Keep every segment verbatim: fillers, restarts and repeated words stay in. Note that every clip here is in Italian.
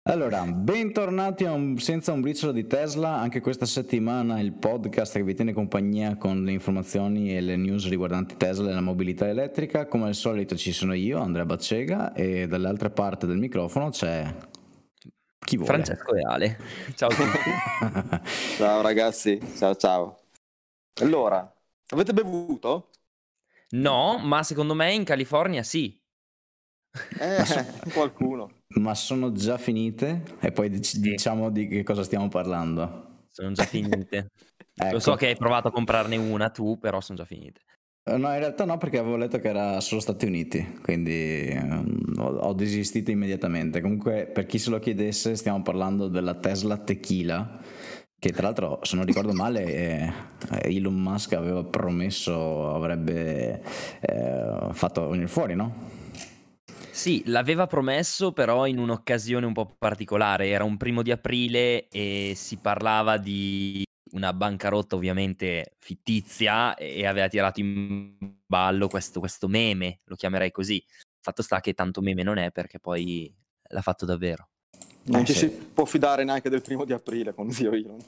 Allora, bentornati a un, senza un briciolo di Tesla, anche questa settimana il podcast che vi tiene compagnia con le informazioni e le news riguardanti Tesla e la mobilità elettrica. Come al solito ci sono io, Andrea Baccega, e dall'altra parte del microfono c'è chi vuole. Francesco Reale. Ciao a tutti. Ciao ragazzi, ciao ciao. Allora, avete bevuto? No, ma secondo me in California sì. Eh, qualcuno. Ma sono già finite? E poi dic- Sì. diciamo di che cosa stiamo parlando. Sono già finite. Ecco. Lo so che hai provato a comprarne una tu, però sono già finite. No, in realtà no, perché avevo letto che era solo Stati Uniti, quindi um, ho, ho desistito immediatamente. Comunque, per chi se lo chiedesse, stiamo parlando della Tesla Tequila, che tra l'altro, se non ricordo male, eh, Elon Musk aveva promesso avrebbe eh, fatto venire fuori, no? Sì, l'aveva promesso, però in un'occasione un po' particolare. Era un primo di aprile e si parlava di una bancarotta ovviamente fittizia e aveva tirato in ballo questo, questo meme, lo chiamerei così. Fatto sta che tanto meme non è, perché poi l'ha fatto davvero. Non Eh, ci sì. si può fidare neanche del primo di aprile con zio Elon.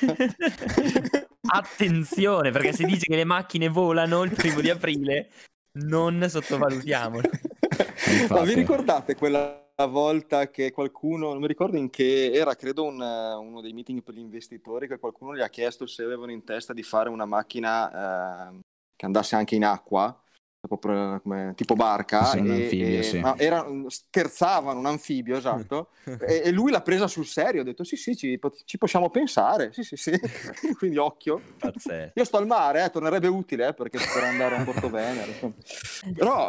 Attenzione, perché si dice che le macchine volano il primo di aprile, non sottovalutiamolo. Infatti. Ma vi ricordate quella volta che qualcuno, non mi ricordo in che, era credo un, uno dei meeting per gli investitori, che qualcuno gli ha chiesto se avevano in testa di fare una macchina eh, che andasse anche in acqua, proprio come, tipo barca, Sì, un e, anfibio, e, sì. ma era, scherzavano, un anfibio, esatto, e, e lui l'ha presa sul serio, ha detto sì sì, ci, ci possiamo pensare, sì sì sì, quindi occhio. Pazzesco. Io sto al mare, eh, tornerebbe utile, eh, perché per andare a Porto Venere, però...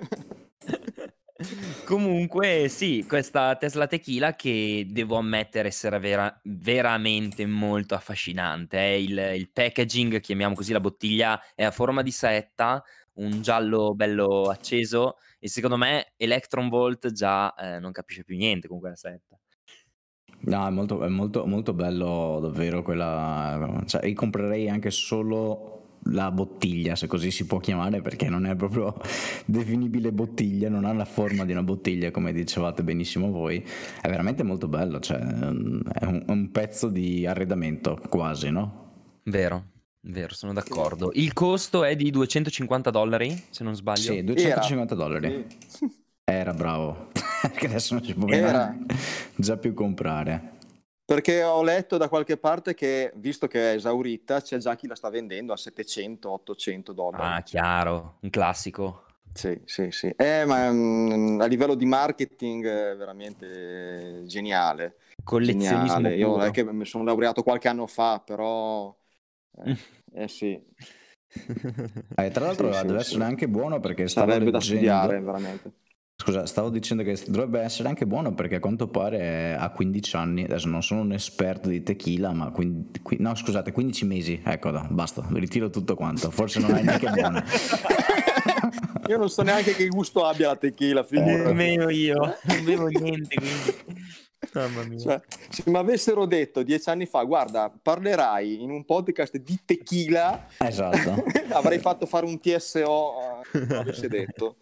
Comunque sì, questa Tesla Tequila che devo ammettere essere vera- veramente molto affascinante. eh. Il, il packaging, chiamiamo così la bottiglia, è a forma di saetta, un giallo bello acceso, e secondo me Electron Volt già eh, non capisce più niente con quella saetta. No, è molto, è molto, molto bello davvero quella, cioè io comprerei anche solo la bottiglia, se così si può chiamare, perché non è proprio definibile bottiglia, non ha la forma di una bottiglia come dicevate benissimo voi, è veramente molto bello, cioè è un, un pezzo di arredamento quasi, no? Vero, vero, sono d'accordo. Il costo è di duecentocinquanta dollari, se non sbaglio. Sì, duecentocinquanta Era. dollari. Sì. Era bravo, perché adesso non si può Era. già più comprare. Perché ho letto da qualche parte che, visto che è esaurita, c'è già chi la sta vendendo a settecento ottocento dollari. Ah, chiaro, un classico. Sì, sì, sì. Eh, ma mh, a livello di marketing è veramente geniale. Collezionismo Geniale. Io non puro. è che mi sono laureato qualche anno fa, però... Eh, eh sì. Eh, tra l'altro Sì, sì, deve sì. essere anche buono perché stavo Sarebbe da leggendo... studiare, veramente. Scusa, stavo dicendo che dovrebbe essere anche buono perché a quanto pare ha quindici anni, adesso non sono un esperto di tequila, ma quindi, qui, no scusate, quindici mesi, ecco, da, basta, ritiro tutto quanto, forse non è neanche buona. Io non so neanche che gusto abbia la tequila, figurati. Nemmeno io, non bevo niente, quindi... Mamma mia. Cioè, se mi avessero detto dieci anni fa, guarda, parlerai in un podcast di tequila, Esatto. avrei fatto fare un T S O, eh, lo avessi detto.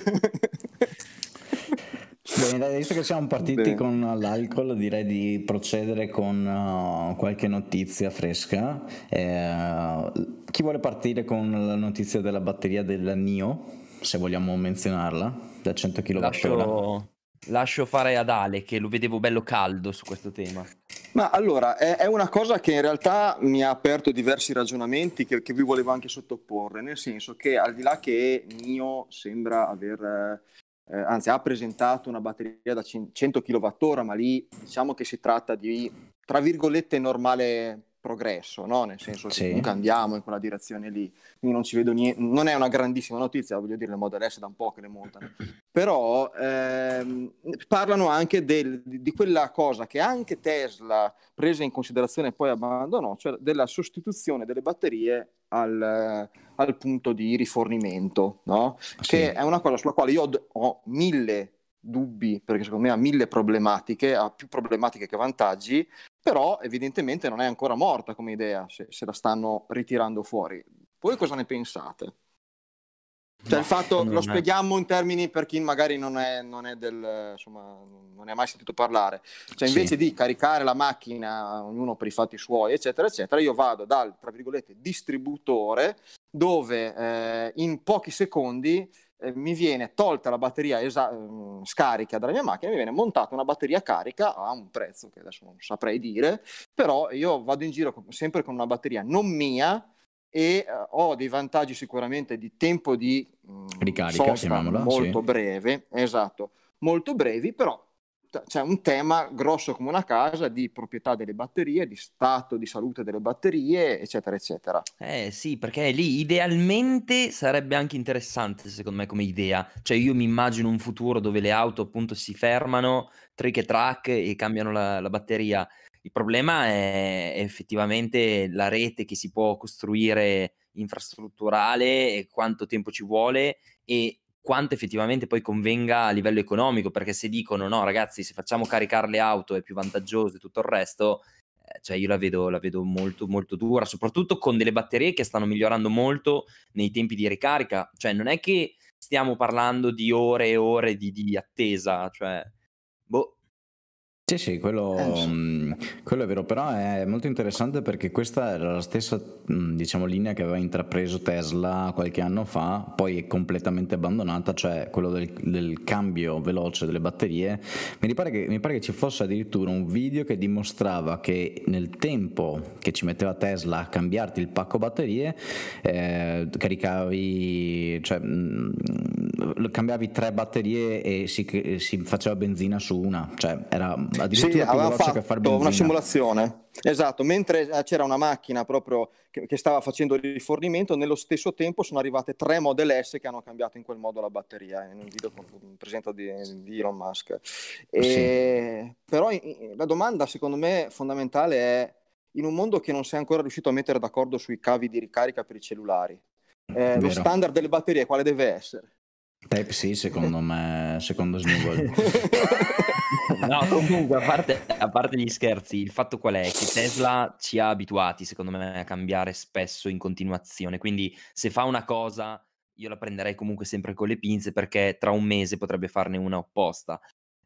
Bene, dai, visto che siamo partiti Bene. con l'alcol, direi di procedere con uh, qualche notizia fresca. Eh, chi vuole partire con la notizia della batteria della NIO, se vogliamo menzionarla, da cento chilowattora? Lascio, lascio fare ad Ale, che lo vedevo bello caldo su questo tema. Ma allora, è, è una cosa che in realtà mi ha aperto diversi ragionamenti che, che vi volevo anche sottoporre, nel senso che al di là che NIO sembra aver... Eh, anzi ha presentato una batteria da cento chilowattora, ma lì diciamo che si tratta di, tra virgolette, normale progresso, no? Nel senso che Sì. comunque andiamo in quella direzione lì, quindi non ci vedo niente, non è una grandissima notizia, voglio dire, le Model S da un po' che le montano, però ehm, parlano anche del, di, di quella cosa che anche Tesla prese in considerazione e poi abbandonò, cioè della sostituzione delle batterie al, al punto di rifornimento, no? Sì. Che è una cosa sulla quale io ho, ho mille dubbi, perché secondo me ha mille problematiche, ha più problematiche che vantaggi, però evidentemente non è ancora morta come idea, se, se la stanno ritirando fuori. Voi cosa ne pensate? Cioè il Boh, fatto, secondo lo me spieghiamo in termini per chi magari non è, non è del, insomma, non ne ha mai sentito parlare. Cioè invece Sì, di caricare la macchina, ognuno per i fatti suoi, eccetera, eccetera, io vado dal, tra virgolette, distributore, dove eh, in pochi secondi eh, mi viene tolta la batteria esa- ehm, scarica dalla mia macchina, mi viene montata una batteria carica a un prezzo che adesso non saprei dire, però io vado in giro con- sempre con una batteria non mia, e eh, ho dei vantaggi sicuramente di tempo di mh, ricarica, sosta chiamiamola, molto sì. breve, esatto, molto brevi, però t- c'è un tema grosso come una casa di proprietà delle batterie, di stato di salute delle batterie, eccetera, eccetera. Eh sì, perché lì idealmente sarebbe anche interessante secondo me come idea. Cioè io mi immagino un futuro dove le auto appunto si fermano, trick e track e cambiano la, la batteria. Il problema è effettivamente la rete che si può costruire infrastrutturale e quanto tempo ci vuole e quanto effettivamente poi convenga a livello economico, perché se dicono no ragazzi, se facciamo caricare le auto è più vantaggioso e tutto il resto, eh, cioè io la vedo, la vedo molto, molto dura, soprattutto con delle batterie che stanno migliorando molto nei tempi di ricarica. Cioè, non è che stiamo parlando di ore e ore di, di attesa, cioè, boh. Sì, sì, Eh, quello, sì. mh, quello è vero, però è molto interessante perché questa era la stessa, mh, diciamo, linea che aveva intrapreso Tesla qualche anno fa, poi è completamente abbandonata, cioè quello del, del cambio veloce delle batterie. Mi pare che, mi pare che ci fosse addirittura un video che dimostrava che nel tempo che ci metteva Tesla a cambiarti il pacco batterie, eh, caricavi, cioè, mh, cambiavi tre batterie e si, si faceva benzina su una, cioè era Sì, addirittura più aveva veloce che far fatto una benzina. simulazione, esatto, mentre eh, c'era una macchina proprio che, che stava facendo il rifornimento, nello stesso tempo sono arrivate tre Model S che hanno cambiato in quel modo la batteria, in un video con, presentato di, di Elon Musk. Sì, E, però in- in- la domanda secondo me fondamentale è, in un mondo che non si è ancora riuscito a mettere d'accordo sui cavi di ricarica per i cellulari, eh, lo vero. standard delle batterie quale deve essere? Type C secondo me, secondo Snowball. No, comunque, a parte, a parte gli scherzi, il fatto qual è? Che Tesla ci ha abituati, secondo me, a cambiare spesso in continuazione. Quindi, se fa una cosa, io la prenderei comunque sempre con le pinze, perché tra un mese potrebbe farne una opposta.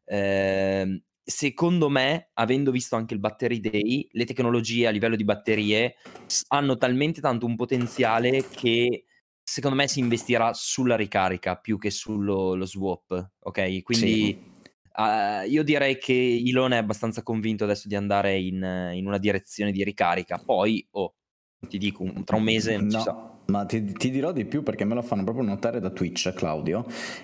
Ehm, secondo me, avendo visto anche il Battery Day, le tecnologie a livello di batterie s- hanno talmente tanto un potenziale che secondo me si investirà sulla ricarica più che sullo lo swap, ok? Sì. Quindi ah, io direi che Elon è abbastanza convinto adesso di andare in, in una direzione di ricarica. Poi, oh, ti dico, un- tra un mese non si sa. No, ma ti, ti dirò di più perché me lo fanno proprio notare da Twitch, Claudio,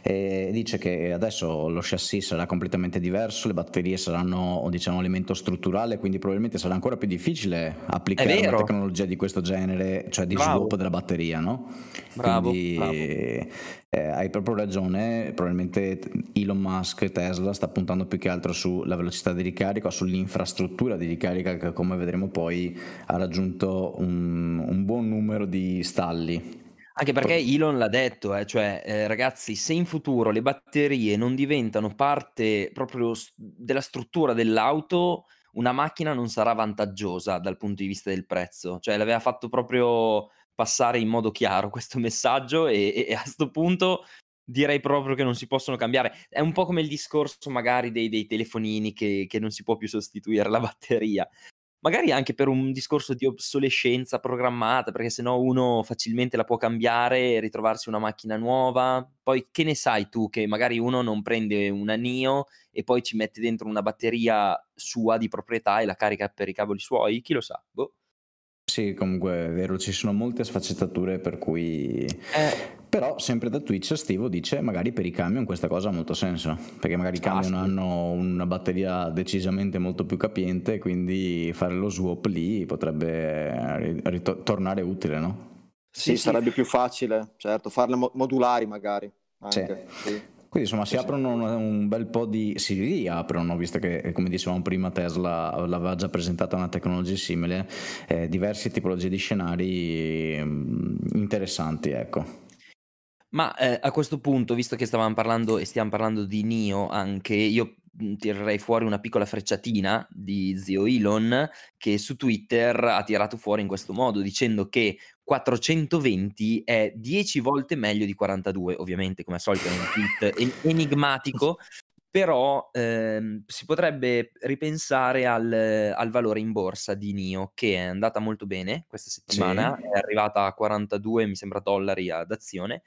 e dice che adesso lo chassis sarà completamente diverso, le batterie saranno, diciamo, elemento strutturale, quindi probabilmente sarà ancora più difficile È applicare una vero, tecnologia di questo genere, cioè di swap bravo, della batteria, no? bravo, bravo. Quindi eh, hai proprio ragione, probabilmente Elon Musk, Tesla, sta puntando più che altro sulla velocità di ricarica, sull'infrastruttura di ricarica che come vedremo poi ha raggiunto un, un buon numero di stalli. Anche perché Poi- Elon l'ha detto, eh, cioè, eh, ragazzi, se in futuro le batterie non diventano parte proprio s- della struttura dell'auto, una macchina non sarà vantaggiosa dal punto di vista del prezzo. Cioè, l'aveva fatto proprio passare in modo chiaro questo messaggio e, e- e a sto punto direi proprio che non si possono cambiare. È un po' come il discorso magari dei, dei telefonini che, che non si può più sostituire la batteria. Magari anche per un discorso di obsolescenza programmata, perché se no uno facilmente la può cambiare e ritrovarsi una macchina nuova. Poi che ne sai tu che magari uno non prende una Nio e poi ci mette dentro una batteria sua di proprietà e la carica per i cavoli suoi? Chi lo sa? Boh. Sì, comunque è vero, ci sono molte sfaccettature per cui... Eh, Però sempre da Twitch Stivo dice magari per i camion questa cosa ha molto senso, perché magari i ah camion sì. hanno una batteria decisamente molto più capiente, quindi fare lo swap lì potrebbe ri- ritor- tornare utile, no? Sì, Sì, sì. sarebbe più facile, certo, farle mo- modulari magari, Sì. anche, sì, Quindi insomma si sì, sì. aprono un, un bel po' di... si riaprono, visto che come dicevamo prima Tesla l'aveva già presentata una tecnologia simile, eh, diverse tipologie di scenari mm, interessanti, ecco. Ma, ehm, a questo punto, visto che stavamo parlando e stiam parlando di Nio anche, io tirerei fuori una piccola frecciatina di zio Elon, che su Twitter ha tirato fuori in questo modo, dicendo che quattrocentoventi è dieci volte meglio di quarantadue. Ovviamente, come al solito, è un tweet en- enigmatico, però ehm, si potrebbe ripensare al, al valore in borsa di N I O, che è andata molto bene questa settimana, Sì. è arrivata a quarantadue, mi sembra, dollari ad azione.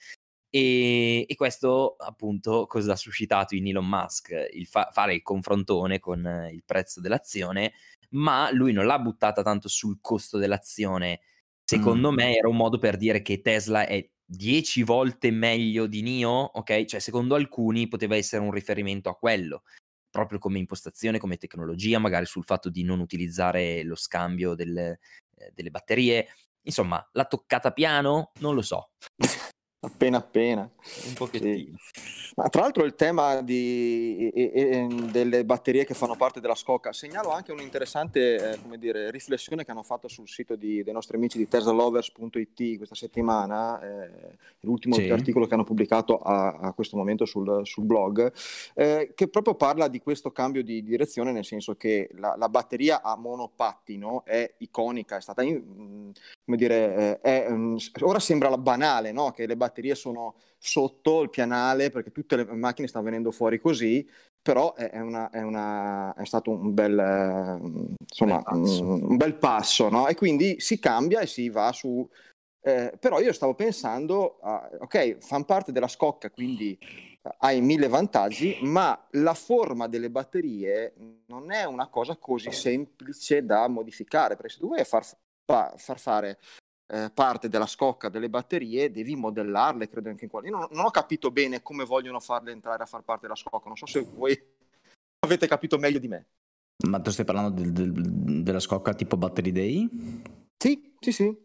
E, e questo appunto cosa ha suscitato in Elon Musk? Il fa- fare il confrontone con eh, il prezzo dell'azione, ma lui non l'ha buttata tanto sul costo dell'azione. Secondo Mm. me era un modo per dire che Tesla è dieci volte meglio di N I O, ok? Cioè, secondo alcuni poteva essere un riferimento a quello, proprio come impostazione, come tecnologia, magari sul fatto di non utilizzare lo scambio del- eh, delle batterie. Insomma, l'ha toccata piano? Non lo so. Appena appena. Un Sì. pochettino. Ma tra l'altro il tema di, e- e- delle batterie che fanno parte della scocca, segnalo anche un'interessante eh, come dire, riflessione che hanno fatto sul sito di- dei nostri amici di teslalovers punto it questa settimana, eh, l'ultimo Sì. articolo che hanno pubblicato a, a questo momento sul, sul blog, eh, che proprio parla di questo cambio di direzione, nel senso che la, la batteria a monopattino è iconica, è stata, in- come dire, eh, è, mm, ora sembra banale, no? Che le batterie sono sotto il pianale perché tutte le macchine stanno venendo fuori così, però è, è, una, è, una, è stato un bel, eh, insomma, Bel passo. un, un bel passo, no? E quindi si cambia e si va su... eh, però io stavo pensando, a, ok, fanno parte della scocca, quindi eh, hai mille vantaggi, ma la forma delle batterie non è una cosa così semplice da modificare, perché se tu vuoi far, fa- far fare eh, parte della scocca delle batterie, devi modellarle, credo anche in quello. Io non, non ho capito bene come vogliono farle entrare a far parte della scocca, non so se voi avete capito meglio di me. Ma tu stai parlando del- del- della scocca tipo Battery Day? Sì, sì, sì.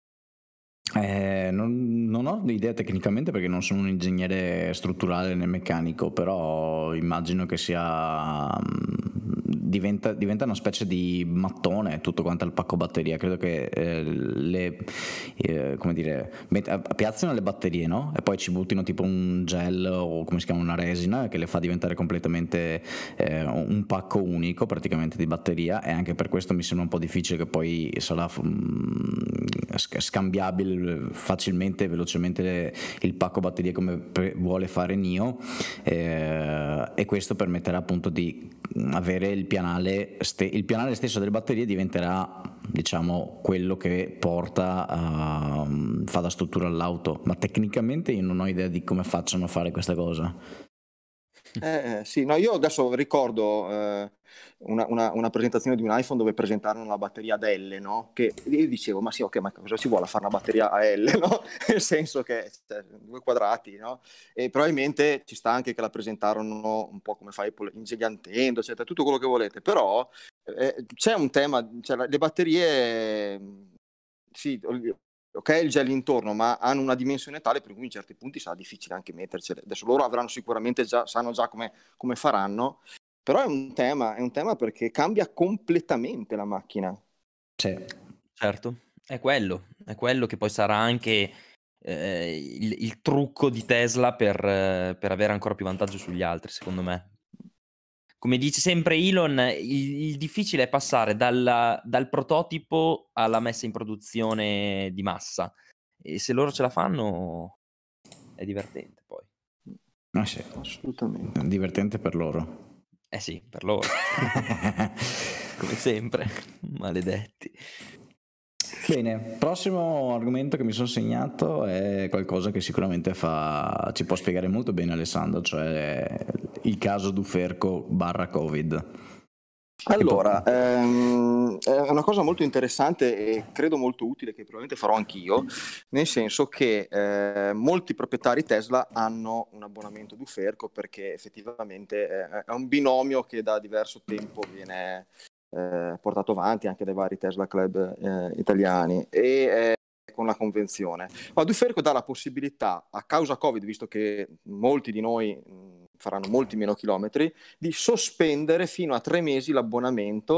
Eh, non, non ho idea tecnicamente perché non sono un ingegnere strutturale né meccanico, però immagino che sia mm, diventa, diventa una specie di mattone tutto quanto il pacco batteria. Credo che eh, le eh, come dire, met- piazzino le batterie, no? E poi ci buttino tipo un gel o come si chiama, una resina che le fa diventare completamente eh, un pacco unico praticamente di batteria, e anche per questo mi sembra un po' difficile che poi sarà mm, sc- scambiabile facilmente e velocemente il pacco batterie come pre- vuole fare N I O, eh, e questo permetterà appunto di avere il pianale ste- il pianale stesso delle batterie diventerà, diciamo, quello che porta a fa da struttura all'auto, ma tecnicamente io non ho idea di come facciano a fare questa cosa. Eh, eh, sì, no, io adesso ricordo eh, una, una- una presentazione di un iPhone dove presentarono la batteria ad L, no? Che io dicevo, ma sì, ok, ma cosa ci vuole a fare una batteria a L, no? Nel senso che cioè, due quadrati, no? E probabilmente ci sta anche che la presentarono un po' come fa Apple, ingigantendo, eccetera, tutto quello che volete, però eh, c'è un tema, cioè, le batterie, sì, ok, il gel intorno, ma hanno una dimensione tale per cui in certi punti sarà difficile anche mettercele. Adesso loro avranno sicuramente già, sanno già come, come faranno, però è un tema, è un tema perché cambia completamente la macchina. Sì. Certo, è quello, è quello che poi sarà anche eh, il, il trucco di Tesla per, eh, per avere ancora più vantaggio sugli altri, secondo me. Come dice sempre Elon, il, il difficile è passare dalla- dal prototipo alla messa in produzione di massa. E se loro ce la fanno, è divertente poi. Ah, sì. Assolutamente. Divertente per loro. Eh sì, per loro. Come sempre, maledetti. Bene, prossimo argomento che mi sono segnato è qualcosa che sicuramente fa, ci può spiegare molto bene Alessandro, cioè il caso Duferco barra Covid. Allora, ehm, è una cosa molto interessante e credo molto utile che probabilmente farò anch'io, nel senso che eh, molti proprietari Tesla hanno un abbonamento Duferco perché effettivamente è, è un binomio che da diverso tempo viene eh, portato avanti anche dai vari Tesla Club eh, italiani e eh, con la convenzione. Ma Duferco dà la possibilità, a causa Covid, visto che molti di noi mh, faranno molti meno chilometri, di sospendere fino a tre mesi l'abbonamento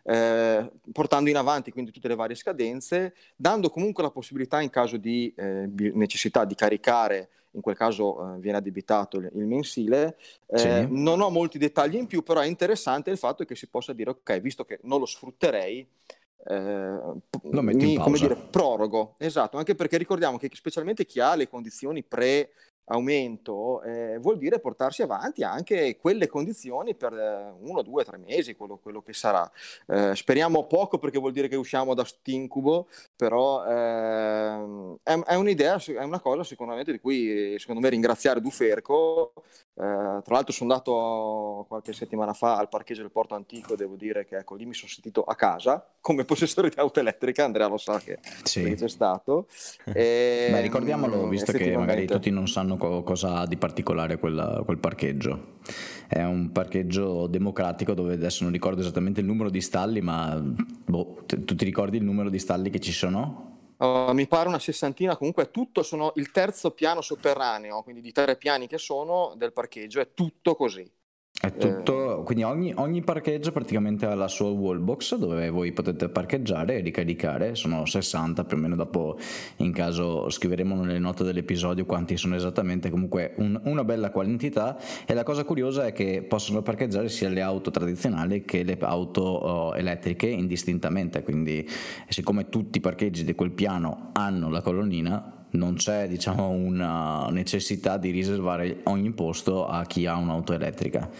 eh, portando in avanti quindi tutte le varie scadenze, dando comunque la possibilità in caso di eh, necessità di caricare, in quel caso eh, viene addebitato il, il mensile. Eh, Sì. non ho molti dettagli in più, però è interessante il fatto che si possa dire ok, visto che non lo sfrutterei, eh, Lo metti mi, in come pausa. dire, prorogo. Esatto, anche perché ricordiamo che specialmente chi ha le condizioni pre aumento eh, vuol dire portarsi avanti anche quelle condizioni per eh, uno, due, tre mesi, quello, quello che sarà. Eh, speriamo poco, perché vuol dire che usciamo da st'incubo, però eh, è, è un'idea, è una cosa sicuramente di cui secondo me ringraziare Duferco. Eh, tra l'altro sono andato qualche settimana fa al parcheggio del Porto Antico, devo dire che ecco, lì mi sono sentito a casa come possessore di auto elettrica. Andrea lo sa che, Sì. che c'è stato. E, Beh, ricordiamolo, visto che magari effettivamente tutti non sanno co- cosa ha di particolare quella- quel parcheggio. È un parcheggio democratico dove adesso non ricordo esattamente il numero di stalli, ma boh, t- tu ti ricordi il numero di stalli che ci sono? Uh, mi pare una sessantina, comunque tutto, sono il terzo piano sotterraneo, quindi di tre piani che sono del parcheggio, è tutto così. È tutto, quindi ogni, ogni parcheggio praticamente ha la sua wallbox dove voi potete parcheggiare e ricaricare. Sono sessanta più o meno, dopo in caso scriveremo nelle note dell'episodio quanti sono esattamente, comunque un- una bella quantità. E la cosa curiosa è che possono parcheggiare sia le auto tradizionali che le auto oh, elettriche indistintamente, quindi siccome tutti i parcheggi di quel piano hanno la colonnina, non c'è, diciamo, una necessità di riservare ogni posto a chi ha un'auto elettrica.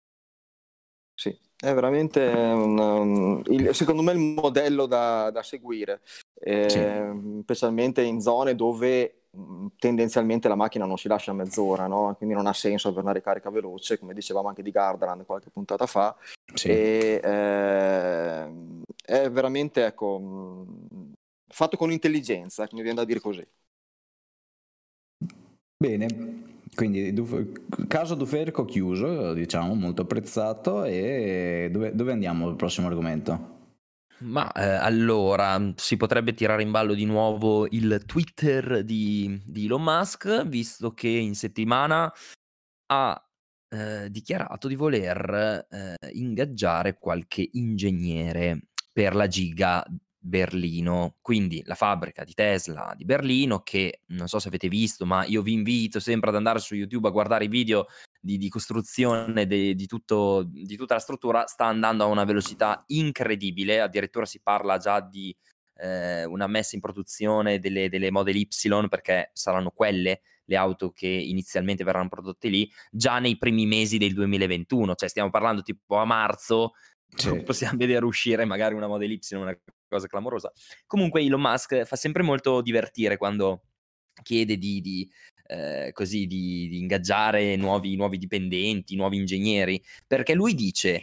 Sì, è veramente un, um, il- secondo me il modello da, da seguire, eh, Sì. specialmente in zone dove mh, tendenzialmente la macchina non si lascia a mezz'ora, no? Quindi non ha senso avere una ricarica veloce, come dicevamo anche di Gardaland qualche puntata fa. Sì. E, eh, è veramente, ecco, mh, fatto con intelligenza, mi viene da dire così. Bene, quindi Duf- caso Duferco chiuso, diciamo, molto apprezzato. E dove, dove andiamo al prossimo argomento? Ma eh, allora si potrebbe tirare in ballo di nuovo il Twitter di, di Elon Musk, visto che in settimana ha eh, dichiarato di voler eh, ingaggiare qualche ingegnere per la Giga Berlino, quindi la fabbrica di Tesla di Berlino, che non so se avete visto, ma io vi invito sempre ad andare su YouTube a guardare i video di, di costruzione de- di, tutto, di tutta la struttura. Sta andando a una velocità incredibile, addirittura si parla già di eh, una messa in produzione delle, delle Model Y, perché saranno quelle le auto che inizialmente verranno prodotte lì già nei primi mesi del duemilaventuno, cioè stiamo parlando tipo a marzo, Sì. possiamo vedere uscire magari una Model Y, una cosa clamorosa. Comunque Elon Musk fa sempre molto divertire quando chiede di, di eh, così di, di ingaggiare nuovi, nuovi dipendenti, nuovi ingegneri, perché lui dice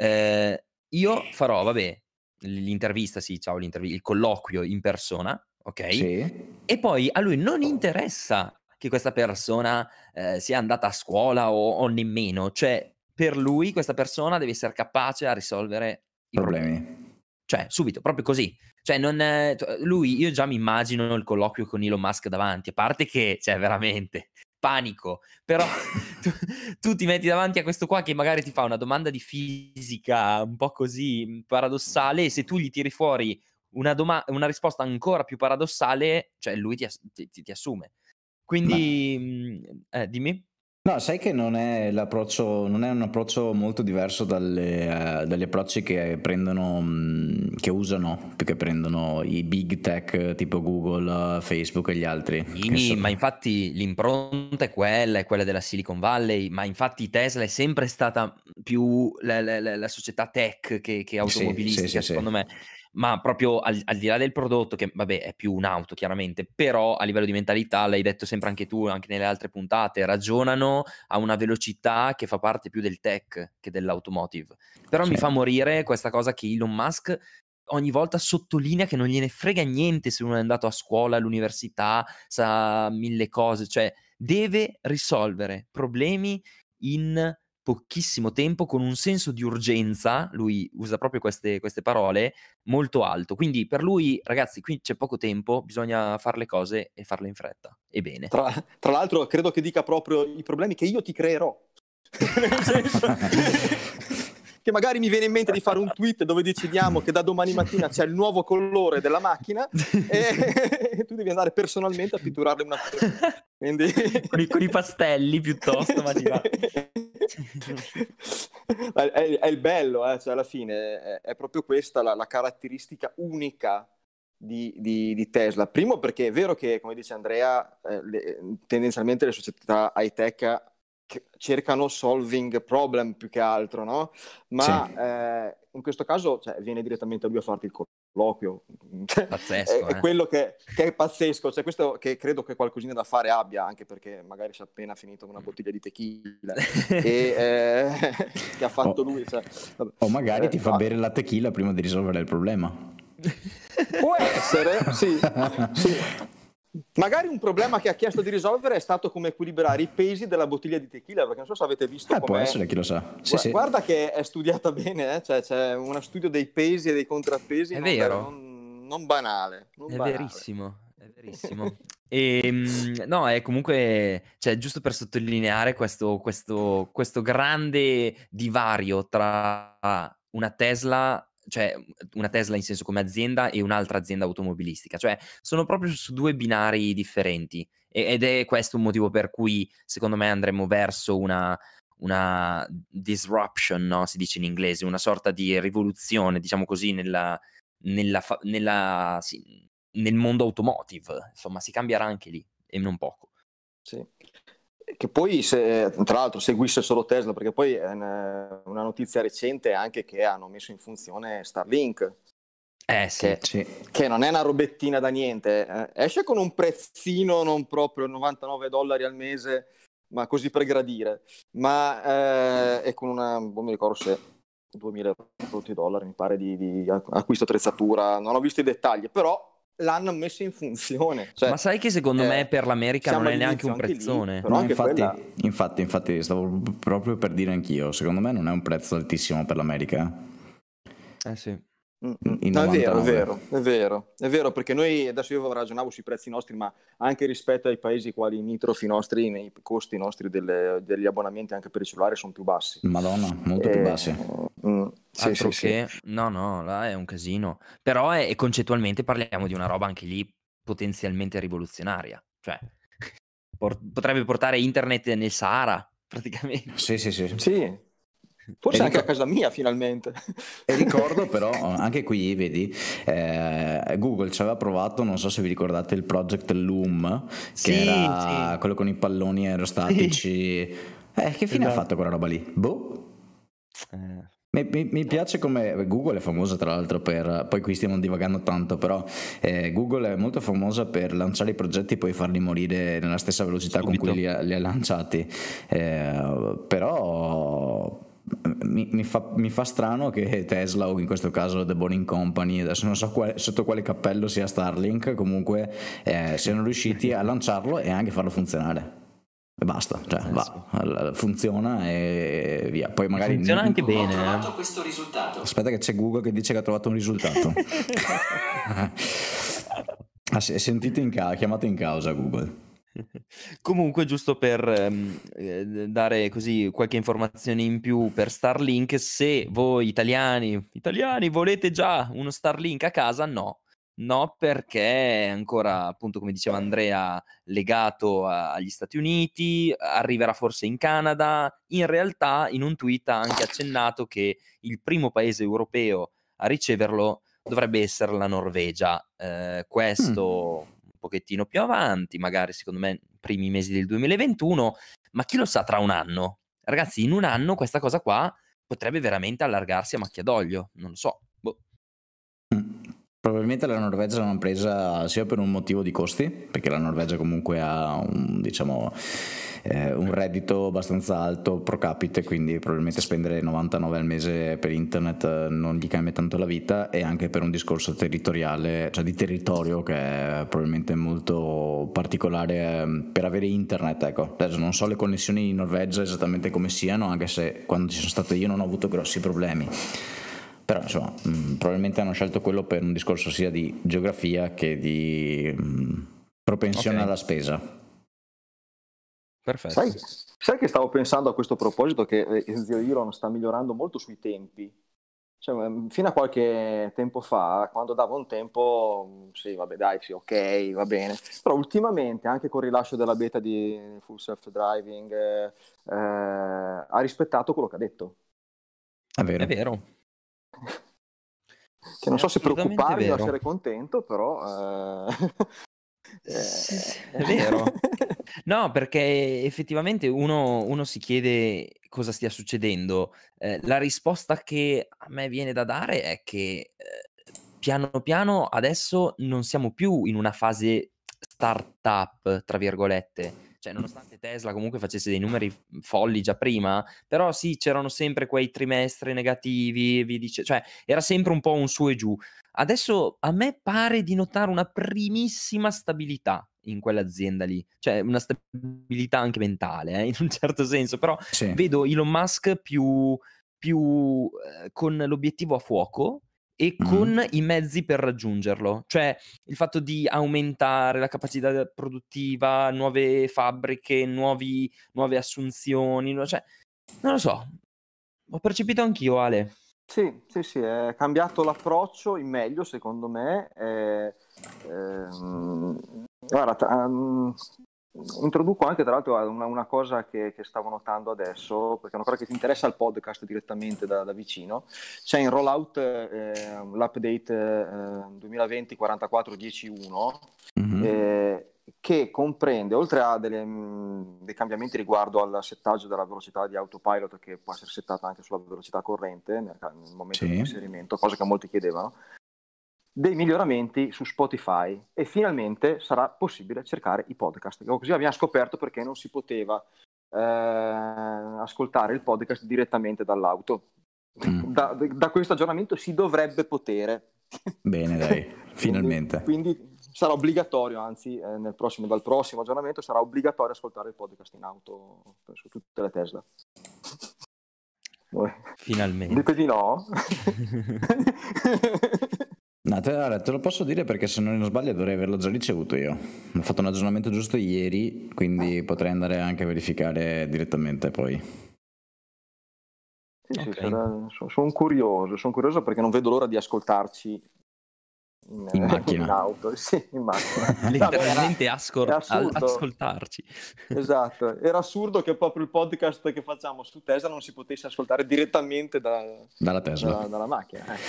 eh, io farò, vabbè, l'intervista, sì, ciao, l'intervi- il colloquio in persona, ok? Sì. E poi a lui non interessa che questa persona eh, sia andata a scuola o, o nemmeno, cioè per lui questa persona deve essere capace a risolvere i problemi. Problemi. Cioè, subito, proprio così. Cioè, non è, lui, io già mi immagino il colloquio con Elon Musk davanti, a parte che, cioè, veramente, panico. Però tu, tu ti metti davanti a questo qua che magari ti fa una domanda di fisica un po' così paradossale, e se tu gli tiri fuori una, doma- una risposta ancora più paradossale, cioè lui ti, ass- ti, ti- ti assume. Ma Quindi, mh, eh, dimmi. no, sai che non è l'approccio, non è un approccio molto diverso dalle, eh, dagli approcci che prendono, mh, che usano, più che prendono i big tech tipo Google, Facebook e gli altri. Che Sì, so- ma infatti l'impronta è quella, è quella della Silicon Valley, ma infatti Tesla è sempre stata più la, la- la- la società tech che, che Sì, sì, automobilistica, sì, sì. secondo me, ma proprio al, al di là del prodotto, che vabbè è più un'auto chiaramente, però a livello di mentalità, l'hai detto sempre anche tu, anche nelle altre puntate, ragionano a una velocità che fa parte più del tech che dell'automotive. Però Sì. mi fa morire questa cosa che Elon Musk ogni volta sottolinea che non gliene frega niente se uno è andato a scuola, all'università, sa mille cose, cioè deve risolvere problemi in pochissimo tempo con un senso di urgenza, lui usa proprio queste, queste parole, molto alto. Quindi per lui, ragazzi, qui c'è poco tempo, bisogna fare le cose e farle in fretta. E bene. Tra, tra l'altro credo che dica proprio i problemi che io ti creerò. Nel senso... che magari mi viene in mente di fare un tweet dove decidiamo che da domani mattina c'è il nuovo colore della macchina e, e tu devi andare personalmente a pitturarle una quindi con, i, con i pastelli piuttosto, ma ti va. è, è, è il bello, eh? Cioè alla fine è, è proprio questa la, la caratteristica unica di, di, di Tesla. Primo perché è vero che, come dice Andrea, eh, le, tendenzialmente le società high tech cercano solving problem più che altro, no? Ma sì. eh, in questo caso cioè, viene direttamente a lui a farti il colloquio. Pazzesco, è, eh. è quello che, che è pazzesco, cioè, questo che credo che qualcosina da fare abbia, anche perché magari si è appena finito una bottiglia di tequila e eh, che ha fatto oh. lui. Cioè, o magari eh, ti fa va. bere la tequila prima di risolvere il problema. Può essere, sì, sì. Magari un problema che ha chiesto di risolvere è stato come equilibrare i pesi della bottiglia di tequila, perché non so se avete visto eh, com'è. può essere, chi lo sa. Sì, Gu- sì. Guarda che è studiata bene, eh? Cioè, c'è uno studio dei pesi e dei contrappesi è non, vero. non, non banale. Non è banale. verissimo, è verissimo. E, no, è comunque, cioè, giusto per sottolineare questo, questo, questo grande divario tra una Tesla, cioè una Tesla in senso come azienda e un'altra azienda automobilistica, cioè sono proprio su due binari differenti ed è questo un motivo per cui secondo me andremo verso una, una disruption, no? Si dice in inglese, una sorta di rivoluzione, diciamo così, nella, nella, fa- nella sì, nel mondo automotive, insomma si cambierà anche lì e non poco. Sì. Che poi se, tra l'altro seguisse solo Tesla, perché poi è una notizia recente anche che hanno messo in funzione Starlink, eh, sì, che, sì. che non è una robettina da niente, eh, esce con un prezzino non proprio novantanove dollari al mese, ma così per gradire, ma eh, e con una, non mi ricordo se duemila dollari mi pare di, di acquisto attrezzatura, non ho visto i dettagli, però l'hanno messo in funzione. Cioè, ma sai che secondo eh, me per l'America non è neanche un prezzone? Lì, però no, anche infatti, quella... infatti, infatti, stavo proprio per dire anch'io, secondo me non è un prezzo altissimo per l'America. Eh sì. No, è vero, è vero, è vero, è vero, perché noi adesso io ragionavo sui prezzi nostri, ma anche rispetto ai paesi quali limitrofi nostri, i costi nostri delle, degli abbonamenti anche per il cellulare sono più bassi. Madonna, molto e, più bassi. Mm, sì, Altro sì, che, sì. no, no, là è un casino. Però è, e concettualmente parliamo di una roba anche lì potenzialmente rivoluzionaria. Cioè, por- potrebbe portare internet nel Sahara, praticamente. Sì, sì, sì. Sì. Forse E anche ricor- a casa mia finalmente. E ricordo però, anche qui, vedi, eh, Google ci aveva provato, non so se vi ricordate il Project Loom, che Sì, era sì. quello con i palloni aerostatici. Eh, che fine ha Esatto. fatto quella roba lì? Boh. Eh, Mi, mi- mi piace come Google è famosa tra l'altro per, poi qui stiamo divagando tanto, però eh, Google è molto famosa per lanciare i progetti e poi farli morire nella stessa velocità con Subito. cui li ha, li ha lanciati. Eh, però mi, mi fa, mi fa strano che Tesla, o in questo caso The Boring Company, adesso non so quale- sotto quale cappello sia Starlink, comunque eh, siano riusciti a lanciarlo e anche farlo funzionare. E basta, cioè Eh, va, funziona e via. Poi magari funziona anche Ho bene. trovato eh. questo risultato. Aspetta che c'è Google che dice che ha trovato un risultato. Ha sentito in ca- chiamato in causa Google. Comunque, giusto per ehm, eh, dare così qualche informazione in più per Starlink, se voi italiani, italiani volete già uno Starlink a casa, no. No, perché è ancora, appunto, come diceva Andrea, legato a- agli Stati Uniti, arriverà forse in Canada. In realtà, in un tweet ha anche accennato che il primo paese europeo a riceverlo dovrebbe essere la Norvegia. Eh, questo un pochettino più avanti, magari secondo me primi mesi del duemilaventuno, ma chi lo sa tra un anno? Ragazzi, in un anno questa cosa qua potrebbe veramente allargarsi a macchia d'olio, non lo so. Boh. Probabilmente la Norvegia l'hanno presa sia per un motivo di costi, perché la Norvegia comunque ha un, diciamo, eh, un reddito abbastanza alto pro capite, quindi probabilmente spendere novantanove al mese per internet non gli cambia tanto la vita, e anche per un discorso territoriale, cioè di territorio, che è probabilmente molto particolare per avere internet. Ecco, adesso non so le connessioni in Norvegia esattamente come siano, anche se quando ci sono stato io non ho avuto grossi problemi. Però insomma, mh, probabilmente hanno scelto quello per un discorso sia di geografia che di mh, propensione Ok. alla spesa. Perfetto. Sai, sai che stavo pensando a questo proposito che eh, Zio Elon sta migliorando molto sui tempi. Cioè, mm, fino a qualche tempo fa, quando dava un tempo, mm, sì, vabbè, dai, sì, ok, va bene. Però ultimamente, anche con il rilascio della beta di Full Self Driving, eh, eh, ha rispettato quello che ha detto. È È vero. vero. Che non È so se assolutamente preoccuparmi o vero. essere contento, però... eh, Sì, sì, eh, è vero. No, perché effettivamente uno uno si chiede cosa stia succedendo. Ehm, la risposta che a me viene da dare è che, ehm, piano piano adesso non siamo più in una fase "startup" tra virgolette. Cioè, nonostante Tesla comunque facesse dei numeri f folli già prima, però sì, c'erano sempre quei trimestri negativi e via dice cioè era sempre un po' un su e giù. Adesso a me pare di notare una primissima stabilità in quell'azienda lì, cioè una stabilità anche mentale, eh, in un certo senso, però Sì. vedo Elon Musk più più, ehm, con l'obiettivo a fuoco e Mhm. con i mezzi per raggiungerlo. Cioè, il fatto di aumentare la capacità produttiva, nuove fabbriche, nuovi nuove assunzioni, no cioè non lo so, ho percepito anch'io Ale. Sì, sì, sì, è cambiato l'approccio in meglio secondo me. eh, ehm, guarda, tra- mm, introduco anche tra l'altro una, una cosa che, che stavo notando adesso, perché è una cosa che ti interessa al podcast direttamente da, da vicino. C'è in rollout eh, l'update eh, duemilaventi quarantaquattro dieci uno Mhm. eh, che comprende, oltre a delle, mh, dei cambiamenti riguardo al settaggio della velocità di autopilot, che può essere settata anche sulla velocità corrente nel, nel momento Sì. dell'inserimento, cosa che molti chiedevano, dei miglioramenti su Spotify, e finalmente sarà possibile cercare i podcast. Così abbiamo scoperto perché non si poteva eh, ascoltare il podcast direttamente dall'auto. Mm. Da, da questo aggiornamento si dovrebbe potere. Bene, dai, quindi, finalmente. quindi sarà obbligatorio, anzi, eh, nel prossimo, dal prossimo aggiornamento sarà obbligatorio ascoltare il podcast in auto su tutte le Tesla. Finalmente. Dite di no? No, te, allora, te lo posso dire perché se non sbaglio dovrei averlo già ricevuto io. Ho fatto un aggiornamento giusto ieri, quindi potrei andare anche a verificare direttamente poi. Sì, sì, Ok. sarà- so- sono curioso, sono curioso perché non vedo l'ora di ascoltarci in, In macchina. in auto, sì, in macchina. Letteralmente Vabbè, ascor- era, è al- assurdo. ascoltarci. Esatto, era assurdo che proprio il podcast che facciamo su Tesla non si potesse ascoltare direttamente da- Dalla Tesla. dalla, dalla macchina. ecco.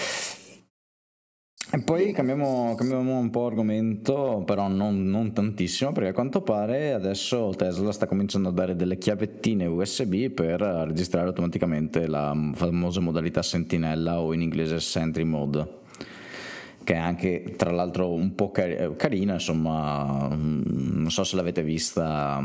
E poi Bene. cambiamo, cambiamo un po' argomento, però non, non tantissimo, perché a quanto pare adesso Tesla sta cominciando a dare delle chiavettine U S B per registrare automaticamente la famosa modalità sentinella, o in inglese Sentry Mode, che è anche tra l'altro un po' car- carina, insomma. Non so se l'avete vista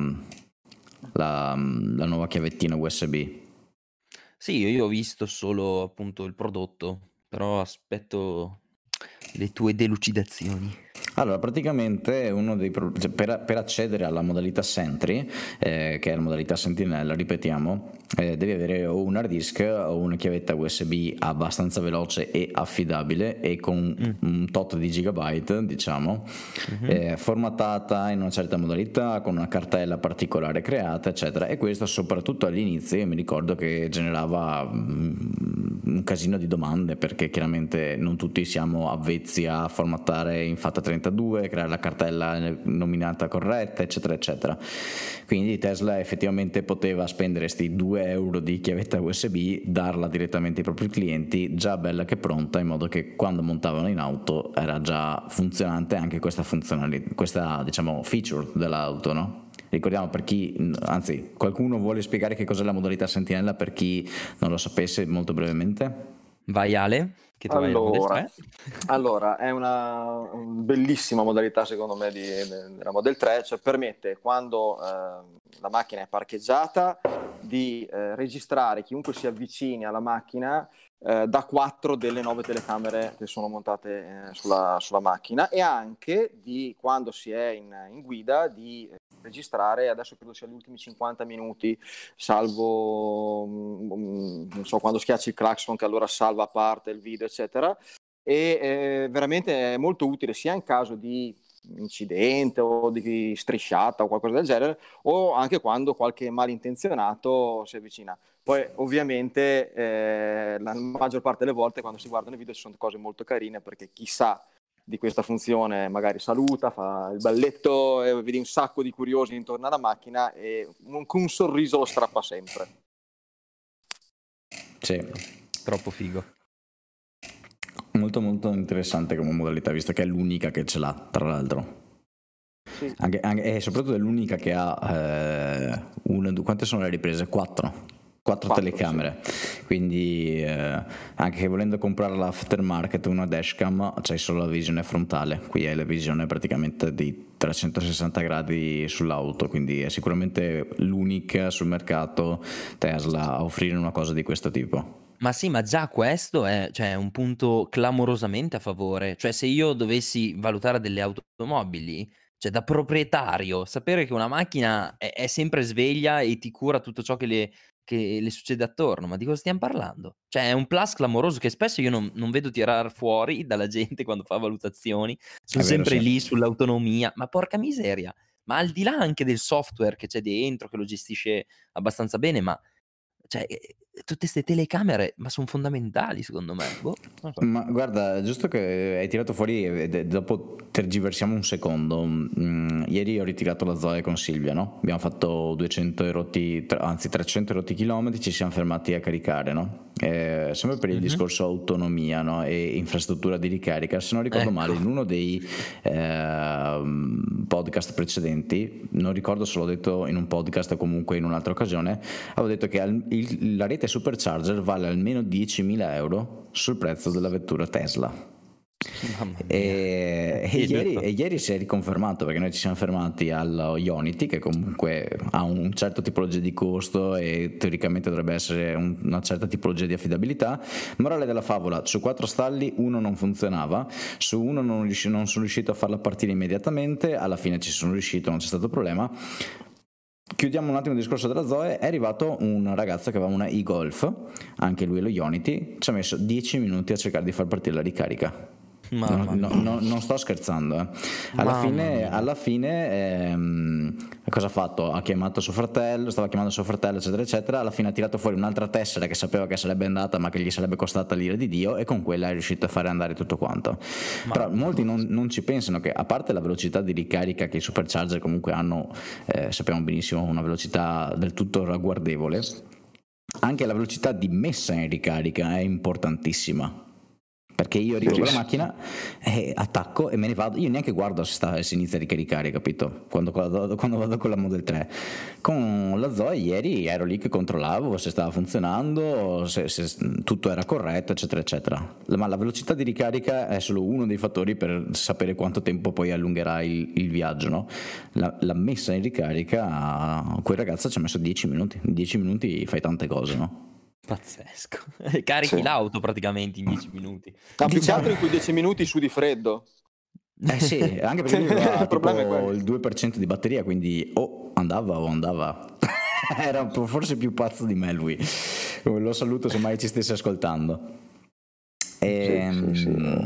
la, la nuova chiavettina U S B. Sì, io ho visto solo appunto il prodotto, però aspetto le tue delucidazioni. Allora, praticamente uno dei pro- cioè, per, per accedere alla modalità Sentry, eh, che è la modalità sentinella, ripetiamo, eh, devi avere o un hard disk o una chiavetta U S B abbastanza veloce e affidabile e con Mm. un tot di gigabyte, diciamo, Mhm. eh, formattata in una certa modalità, con una cartella particolare creata, eccetera. E questo soprattutto all'inizio, io mi ricordo che generava mm, un casino di domande, perché chiaramente non tutti siamo avvezzi a formattare in FAT trentadue, creare la cartella nominata corretta, eccetera eccetera. Quindi Tesla effettivamente poteva spendere sti due euro di chiavetta U S B, darla direttamente ai propri clienti già bella che pronta, in modo che quando montavano in auto era già funzionante anche questa funzionalità, questa diciamo feature dell'auto, no? Ricordiamo, per chi, anzi, qualcuno vuole spiegare che cos'è la modalità sentinella per chi non lo sapesse molto brevemente? Vai Ale, che tu hai la Model Allora, tre. allora, è una, una bellissima modalità secondo me di, de- della Model tre, cioè permette, quando eh, la macchina è parcheggiata, di eh, registrare chiunque si avvicini alla macchina eh, da quattro delle nove telecamere che sono montate eh, sulla, sulla macchina, e anche di, quando si è in, in guida, di eh, registrare, adesso credo sia gli ultimi cinquanta minuti, salvo mm, non so, quando schiacci il clacson, che allora salva a parte il video, eccetera. E eh, veramente è molto utile sia in caso di incidente o di strisciata o qualcosa del genere, o anche quando qualche malintenzionato si avvicina. Poi ovviamente eh, la maggior parte delle volte quando si guardano i video ci sono cose molto carine, perché chi sa di questa funzione magari saluta, fa il balletto e vedi un sacco di curiosi intorno alla macchina e un, un sorriso lo strappa sempre. Sì, troppo figo. Molto molto interessante come modalità, visto che è l'unica che ce l'ha, tra l'altro. Sì. Anche, anche, e soprattutto è l'unica che ha eh, una, due, quante sono le riprese? Quattro. Quattro, Quattro telecamere, sì. Quindi eh, anche volendo comprare l'aftermarket una dashcam c'hai solo la visione frontale, qui è la visione praticamente di trecentosessanta gradi sull'auto, quindi è sicuramente l'unica sul mercato Tesla a offrire una cosa di questo tipo. Ma sì, ma già questo è, cioè, un punto clamorosamente a favore. Cioè, se io dovessi valutare delle automobili, cioè da proprietario, sapere che una macchina è, è sempre sveglia e ti cura tutto ciò che le, che le succede attorno, ma di cosa stiamo parlando? Cioè, è un plus clamoroso che spesso io non, non vedo tirar fuori dalla gente quando fa valutazioni. Sono È vero, sempre sì. lì sull'autonomia, ma porca miseria. Ma al di là anche del software che c'è dentro, che lo gestisce abbastanza bene, ma cioè, eh, tutte queste telecamere, ma sono fondamentali secondo me. Boh, non so. Ma guarda, giusto che hai tirato fuori, e dopo tergiversiamo un secondo. Mm, ieri ho ritirato la Zoe con Silvia, no? Abbiamo fatto duecento e rotti, anzi trecento e rotti chilometri, ci siamo fermati a caricare, no? Eh, sempre per il Mhm. discorso autonomia, no? E infrastruttura di ricarica. Se non ricordo Ecco. male, in uno dei eh, podcast precedenti, non ricordo se l'ho detto in un podcast o comunque in un'altra occasione, avevo detto che al- il- la rete supercharger vale almeno diecimila euro sul prezzo della vettura Tesla. Mamma mia. E, e, Sì, ieri, giusto. e ieri si è riconfermato, perché noi ci siamo fermati allo Ionity, che comunque ha un certo tipologia di costo e teoricamente dovrebbe essere un- una certa tipologia di affidabilità. Morale della favola: su quattro stalli uno non funzionava, su uno non, riusci- non sono riuscito a farla partire immediatamente, alla fine ci sono riuscito, non c'è stato problema. Chiudiamo un attimo il discorso della Zoe. È arrivato un ragazzo che aveva una e-Golf, anche lui lo Ionity, ci ha messo dieci minuti a cercare di far partire la ricarica. Mamma No, no, mia. no, non sto scherzando, eh. Alla Mamma fine, mia. alla fine ehm, cosa ha fatto? Ha chiamato suo fratello, stava chiamando suo fratello, eccetera, eccetera. Alla fine ha tirato fuori un'altra tessera che sapeva che sarebbe andata, ma che gli sarebbe costata l'ira di Dio, e con quella è riuscito a fare andare tutto quanto. Però Mamma molti mia. non, non ci pensano che, a parte la velocità di ricarica che i supercharger comunque hanno, eh, sappiamo benissimo, una velocità del tutto ragguardevole, anche la velocità di messa in ricarica è importantissima. Perché io arrivo con la macchina e attacco e me ne vado. Io neanche guardo se, sta, se inizia a ricaricare, capito? Quando, quando, quando vado con la Model tre. Con la Zoe ieri ero lì che controllavo se stava funzionando, se, se tutto era corretto, eccetera, eccetera. Ma la velocità di ricarica è solo uno dei fattori per sapere quanto tempo poi allungherà il, il viaggio, no? La, la messa in ricarica, quel ragazzo ci ha messo dieci minuti. In dieci minuti fai tante cose, no? Pazzesco. Carichi Sì. l'auto praticamente in dieci minuti. Ma più che altro in quei dieci minuti su di freddo. Eh sì, anche perché lui aveva Il problema è tipo quello. il due per cento di batteria, quindi o andava o andava. Era un po' forse più pazzo di me lui. Lo saluto se mai ci stesse ascoltando. E, Sì, sì, sì.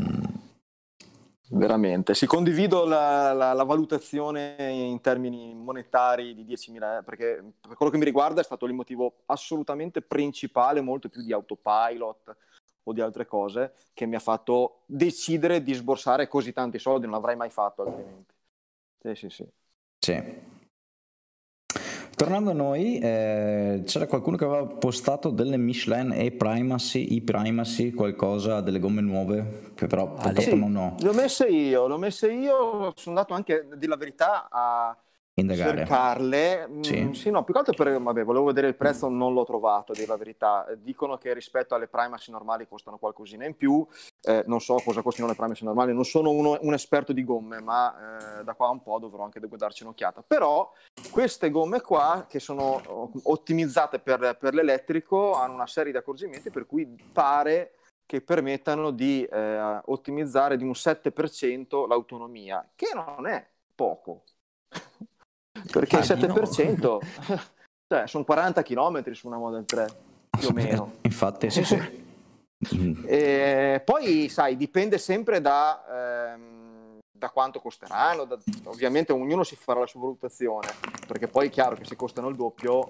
Veramente. Si condivido la, la, la valutazione in termini monetari di diecimila, perché per quello che mi riguarda è stato il motivo assolutamente principale, molto più di autopilot o di altre cose, che mi ha fatto decidere di sborsare così tanti soldi. Non l'avrei mai fatto altrimenti. Sì, sì, sì. Sì. Tornando a noi, eh, c'era qualcuno che aveva postato delle Michelin e Primacy, i Primacy, qualcosa, delle gomme nuove, che però purtroppo Sì, non ho. le ho messe io, le ho messe io, sono andato anche, a dire la verità, a Indagare. cercarle. Sì. Mm, sì, no, più che altro per, vabbè, volevo vedere il prezzo, non l'ho trovato, a dire la verità. Dicono che rispetto alle Primacy normali costano qualcosina in più, eh, non so cosa costino le Primacy normali, non sono uno, un esperto di gomme, ma eh, da qua a un po' dovrò anche darci un'occhiata. Però queste gomme qua, che sono ottimizzate per, per l'elettrico, hanno una serie di accorgimenti per cui pare che permettano di eh, ottimizzare di un sette per cento l'autonomia, che non è poco. Perché il Ah, di sette per no. cento cioè, sono quaranta chilometri su una Model tre, più o meno. Infatti, sì, sì. E poi, sai, dipende sempre da, ehm, da quanto costeranno, da, ovviamente ognuno si farà la sua valutazione, perché poi è chiaro che se costano il doppio,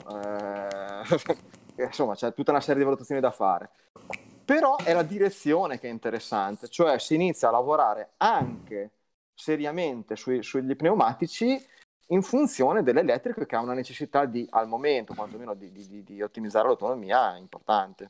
eh, insomma c'è tutta una serie di valutazioni da fare. Però è la direzione che è interessante, cioè si inizia a lavorare anche seriamente sui, sugli pneumatici in funzione dell'elettrico, che ha una necessità di, al momento, quantomeno di, di, di ottimizzare l'autonomia importante.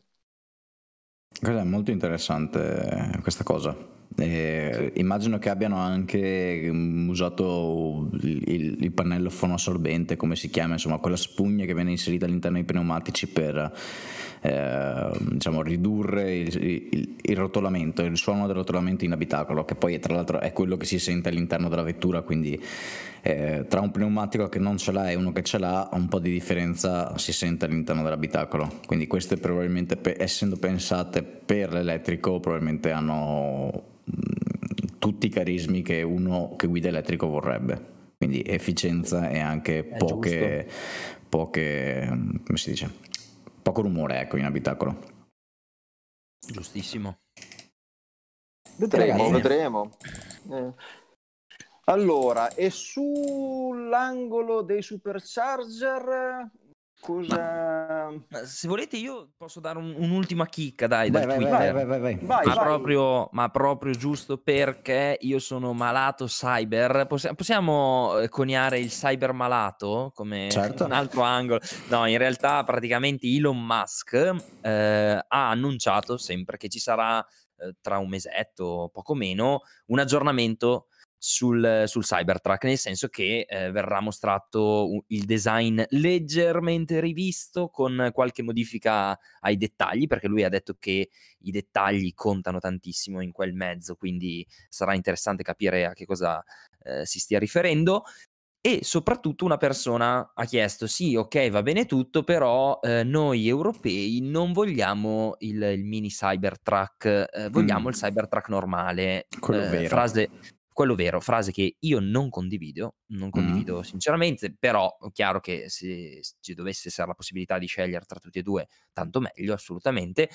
È molto interessante questa cosa. Eh, Sì. Immagino che abbiano anche um, usato il, il, il pannello fonoassorbente, come si chiama, insomma, quella spugna che viene inserita all'interno dei pneumatici per eh, diciamo, ridurre il, il, il rotolamento, il suono del rotolamento in abitacolo, che poi tra l'altro è quello che si sente all'interno della vettura, quindi eh, tra un pneumatico che non ce l'ha e uno che ce l'ha, un po' di differenza si sente all'interno dell'abitacolo. Quindi queste probabilmente, pe- essendo pensate per l'elettrico, probabilmente hanno mh, tutti i carismi che uno che guida elettrico vorrebbe. Quindi efficienza e anche È poche, poche, come si dice, poco rumore, ecco, in abitacolo. Giustissimo. Vedremo, Ragazzi. vedremo. Eh. Allora, e sull'angolo dei supercharger cosa... Ma se volete io posso dare un, un'ultima chicca, dai, Vai, dal vai, vai, Twitter. vai, vai, vai. Vai, Ma vai. proprio, ma proprio giusto perché io sono malato cyber. Possi- possiamo eh, coniare il cyber malato come Certo. un altro angolo? No, in realtà praticamente Elon Musk eh, ha annunciato sempre che ci sarà eh, tra un mesetto, poco meno, un aggiornamento sul, sul Cybertruck, nel senso che eh, verrà mostrato un- il design leggermente rivisto con qualche modifica ai dettagli, perché lui ha detto che i dettagli contano tantissimo in quel mezzo, quindi sarà interessante capire a che cosa eh, si stia riferendo. E soprattutto una persona ha chiesto: sì, ok, va bene tutto, però eh, noi europei non vogliamo il, il mini Cybertruck, eh, vogliamo Mm. il Cybertruck normale. Quello Eh, vero. frase, quello vero, frase che io non condivido, non condivido Mm. sinceramente, però è chiaro che se ci dovesse essere la possibilità di scegliere tra tutti e due, tanto meglio, assolutamente.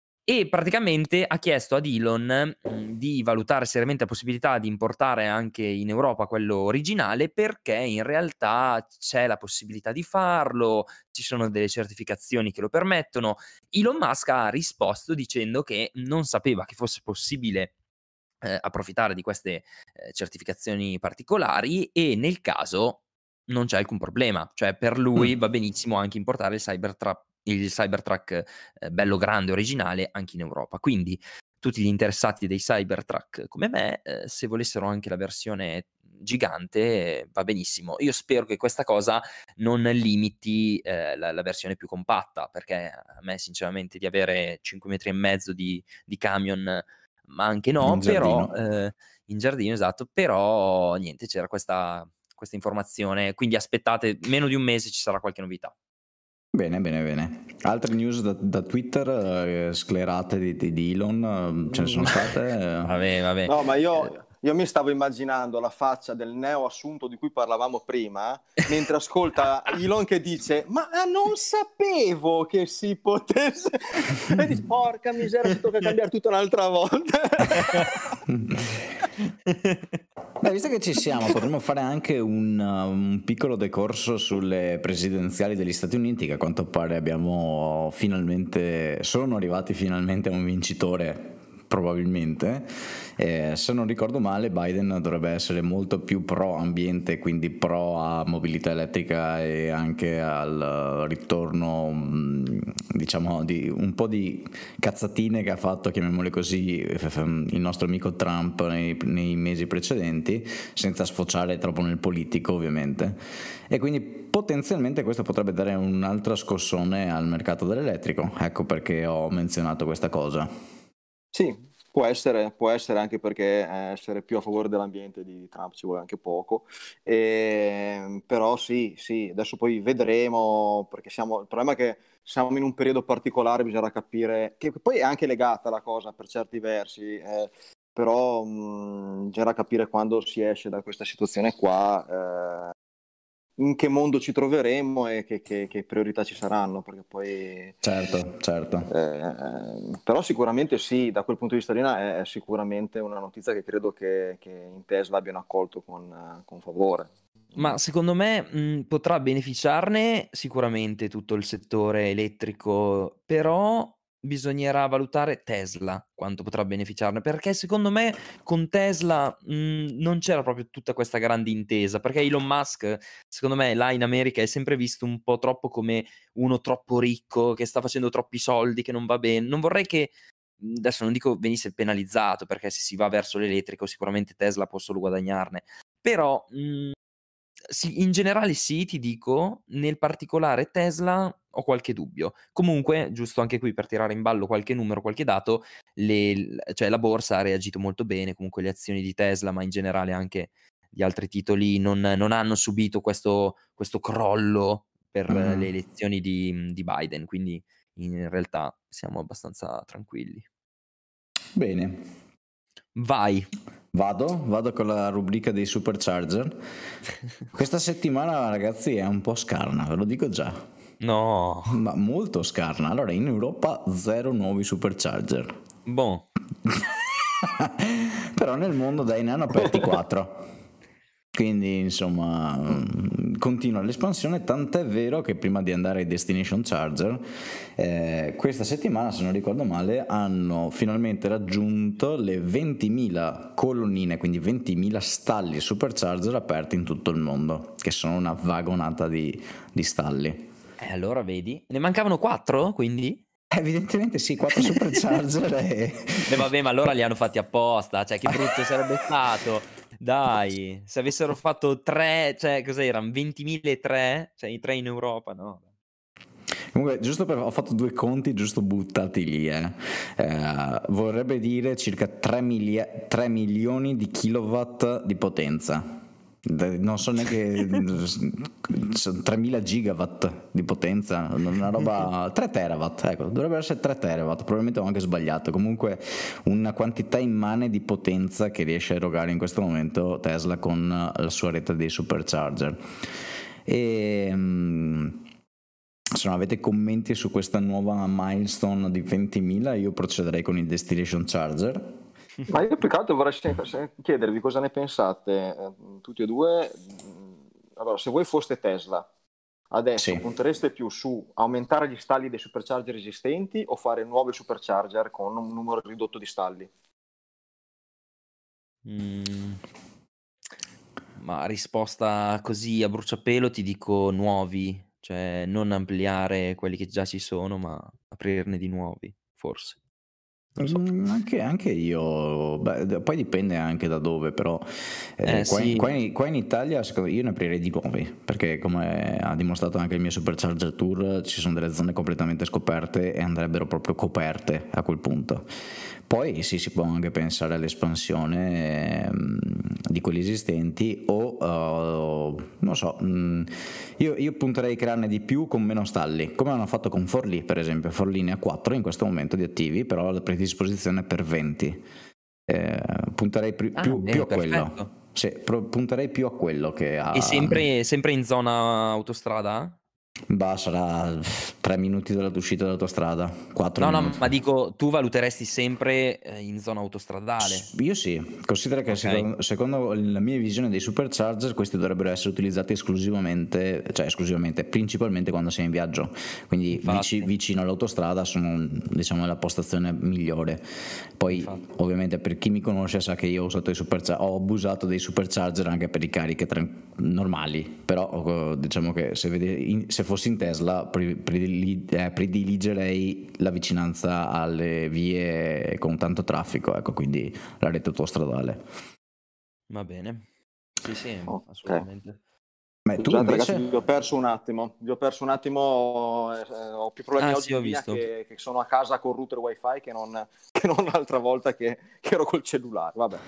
E praticamente ha chiesto ad Elon mh, di valutare seriamente la possibilità di importare anche in Europa quello originale, perché in realtà c'è la possibilità di farlo, ci sono delle certificazioni che lo permettono. Elon Musk ha risposto dicendo che non sapeva che fosse possibile eh, approfittare di queste eh, certificazioni particolari e nel caso non c'è alcun problema, cioè per lui Mm. va benissimo anche importare il Cybertruck, il Cybertruck eh, bello grande originale anche in Europa. Quindi tutti gli interessati dei Cybertruck come me, eh, se volessero anche la versione gigante, eh, va benissimo. Io spero che questa cosa non limiti eh, la, la versione più compatta, perché a me sinceramente di avere cinque metri e mezzo di, di camion, ma anche In no, però giardino. eh, in giardino, esatto, però niente, c'era questa, questa informazione, quindi aspettate meno di un mese, ci sarà qualche novità. Bene, bene, bene. Altre news da, da Twitter, eh, sclerate di, di, di Elon, eh, ce ne sono state? Eh, Vabbè, vabbè. No, ma Eh, io, io mi stavo immaginando la faccia del neo assunto di cui parlavamo prima, mentre ascolta Elon che dice: ma non sapevo che si potesse... E dice: porca miseria, si tocca cambiare tutto un'altra volta. Beh, visto che ci siamo, potremmo fare anche un, uh, un piccolo decorso sulle presidenziali degli Stati Uniti, che a quanto pare abbiamo finalmente, sono arrivati finalmente a un vincitore, probabilmente. Eh, se non ricordo male, Biden dovrebbe essere molto più pro ambiente, quindi pro a mobilità elettrica e anche al ritorno, mh, diciamo, di un po' di cazzatine che ha fatto, chiamiamole così, il nostro amico Trump nei, nei mesi precedenti, senza sfociare troppo nel politico ovviamente, e quindi potenzialmente questo potrebbe dare un altro scossone al mercato dell'elettrico. Ecco perché ho menzionato questa cosa. Sì, può essere, può essere anche perché eh, essere più a favore dell'ambiente di Trump ci vuole anche poco. E, però sì, sì, adesso poi vedremo, perché siamo, il problema è che siamo in un periodo particolare, bisogna capire, che poi è anche legata la cosa per certi versi, eh, però mh, bisogna capire quando si esce da questa situazione qua. Eh, in che mondo ci troveremo e che, che, che priorità ci saranno, perché poi certo, certo. Eh, però sicuramente sì, da quel punto di vista lì è, è sicuramente una notizia che credo che, che in Tesla abbiano accolto con, con favore. Ma secondo me mh, potrà beneficiarne sicuramente tutto il settore elettrico, però bisognerà valutare Tesla quanto potrà beneficiarne, perché secondo me con Tesla mh, non c'era proprio tutta questa grande intesa, perché Elon Musk, secondo me, là in America è sempre visto un po' troppo come uno troppo ricco, che sta facendo troppi soldi, che non va bene. Non vorrei che, adesso non dico venisse penalizzato, perché se si va verso l'elettrico sicuramente Tesla può solo guadagnarne, però mh, sì, in generale sì, ti dico, nel particolare Tesla ho qualche dubbio. Comunque, giusto anche qui per tirare in ballo qualche numero, qualche dato, le, cioè la borsa ha reagito molto bene, comunque le azioni di Tesla, ma in generale anche di altri titoli, non, non hanno subito questo, questo crollo per Mhm. le elezioni di, di Biden, quindi in realtà siamo abbastanza tranquilli. Bene, Vai. vado, vado con la rubrica dei supercharger. Questa settimana, ragazzi, è un po' scarna, ve lo dico già. No. Ma molto scarna. Allora, in Europa zero nuovi supercharger. Boh. Però nel mondo dai ne hanno aperti quattro. Quindi insomma continua l'espansione, tant'è vero che prima di andare ai destination charger eh, questa settimana, se non ricordo male, hanno finalmente raggiunto le ventimila colonnine, quindi ventimila stalli supercharger aperti in tutto il mondo, che sono una vagonata di, di stalli. E eh, allora vedi, ne mancavano quattro quindi? Evidentemente sì, quattro supercharger e... Beh vabbè, ma allora li hanno fatti apposta, cioè che brutto sarebbe stato. Dai, se avessero fatto tre, cioè cos'erano, ventimila e tre? Cioè i tre in Europa, no? Comunque, giusto per, ho fatto due conti giusto buttati lì, eh. Eh, vorrebbe dire circa tre, milia, tre milioni di kilowatt di potenza. Non so neanche, tremila gigawatt di potenza, una roba, tre terawatt, ecco, dovrebbe essere tre terawatt, probabilmente ho anche sbagliato. Comunque una quantità immane di potenza che riesce a erogare in questo momento Tesla con la sua rete dei supercharger. E se non avete commenti su questa nuova milestone di ventimila, io procederei con il destination charger. Ma io più che altro vorrei chiedervi cosa ne pensate eh, tutti e due. Allora, se voi foste Tesla, adesso Sì. puntereste più su aumentare gli stalli dei supercharger esistenti o fare nuovi supercharger con un numero ridotto di stalli? Mm. Ma risposta così a bruciapelo ti dico nuovi, cioè non ampliare quelli che già ci sono, ma aprirne di nuovi, forse. Non so. Mm, anche, anche io, beh, poi dipende anche da dove, però eh, Eh, qua, in, sì. qua, in, qua in Italia secondo me io ne aprirei di nuovi, perché come ha dimostrato anche il mio Supercharger Tour ci sono delle zone completamente scoperte e andrebbero proprio coperte a quel punto. Poi sì, si può anche pensare all'espansione ehm, di quelli esistenti o uh, non so, mh, io, io punterei a crearne di più con meno stalli, come hanno fatto con Forlì per esempio. Forlì ne ha quattro in questo momento di attivi, però la predisposizione è per venti. Eh, punterei più, Ah, più, beh, più a perfetto. quello. Sì, pro- punterei più a quello che a... E sempre, sempre in zona autostrada? Bah, sarà tre minuti dall'uscita dall'autostrada, quattro No, minuti. no, ma dico, tu valuteresti sempre eh, in zona autostradale? Io sì, considera che Ok. secondo, secondo la mia visione dei supercharger questi dovrebbero essere utilizzati esclusivamente, cioè esclusivamente, principalmente quando sei in viaggio, quindi Infatti. vici, vicino all'autostrada sono, diciamo, la postazione migliore. Poi Infatti. ovviamente per chi mi conosce sa che io ho usato i supercharger, ho abusato dei supercharger anche per i cariche tra- normali, però diciamo che se, vede, in, se fossi in Tesla prediligerei la vicinanza alle vie con tanto traffico, ecco, quindi la rete autostradale. Va bene. Sì, sì, Ok. assolutamente. Ma tu Scusate invece? ragazzi, vi ho perso un attimo, vi ho perso un attimo, eh, ho più problemi Ah, oggi sì, ho in linea visto. che, che sono a casa col router wifi che non, che non l'altra volta che, che ero col cellulare, vabbè.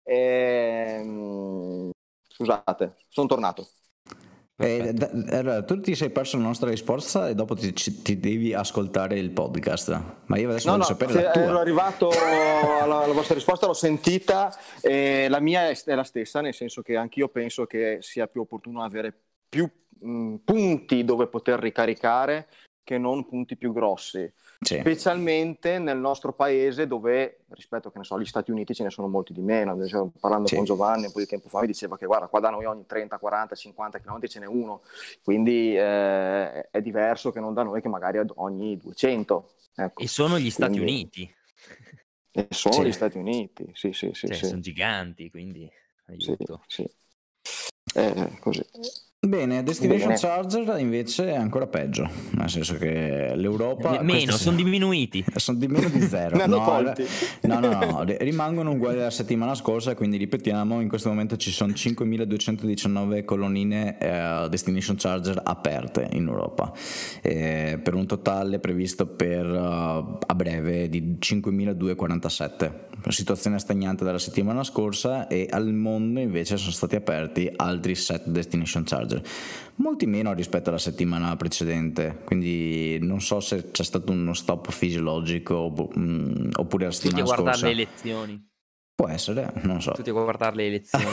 Ehm, scusate, sono tornato. Eh, da, allora, tu ti sei perso la nostra risposta e dopo ti, ti devi ascoltare il podcast, ma io adesso No, voglio no, sapere se la tua. ero arrivato alla, alla vostra risposta, l'ho sentita e la mia è, è la stessa, nel senso che anch'io penso che sia più opportuno avere più mh, punti dove poter ricaricare che non punti più grossi, sì. Specialmente nel nostro paese dove, rispetto che ne so, agli Stati Uniti ce ne sono molti di meno. Cioè, parlando sì. con Giovanni un po' di tempo fa mi diceva che guarda, qua da noi ogni trenta, quaranta, cinquanta chilometri ce n'è uno, quindi eh, è diverso che non da noi che magari ogni duecento. Ecco. E sono gli Stati quindi... Uniti. E sono sì. gli Stati Uniti, sì, sì, sì. Cioè, sì. sono giganti, quindi aiuto. Sì, sì. Eh, così. Bene, Destination Bene. Charger invece è ancora peggio, nel senso che l'Europa... Meno, sono diminuiti. Sono di meno di zero. Ne hanno no, tolti. no, no, no, rimangono uguali alla settimana scorsa, quindi ripetiamo, in questo momento ci sono cinquemiladuecentodiciannove colonnine eh, Destination Charger aperte in Europa, eh, per un totale previsto per uh, a breve di cinquemiladuecentoquarantasette. Situazione stagnante dalla settimana scorsa, e al mondo invece sono stati aperti altri sette Destination Charger, molti meno rispetto alla settimana precedente, quindi non so se c'è stato uno stop fisiologico mh, oppure la settimana Tutti a guardare scorsa. le elezioni. Può essere, non so. Tutti a guardare le elezioni.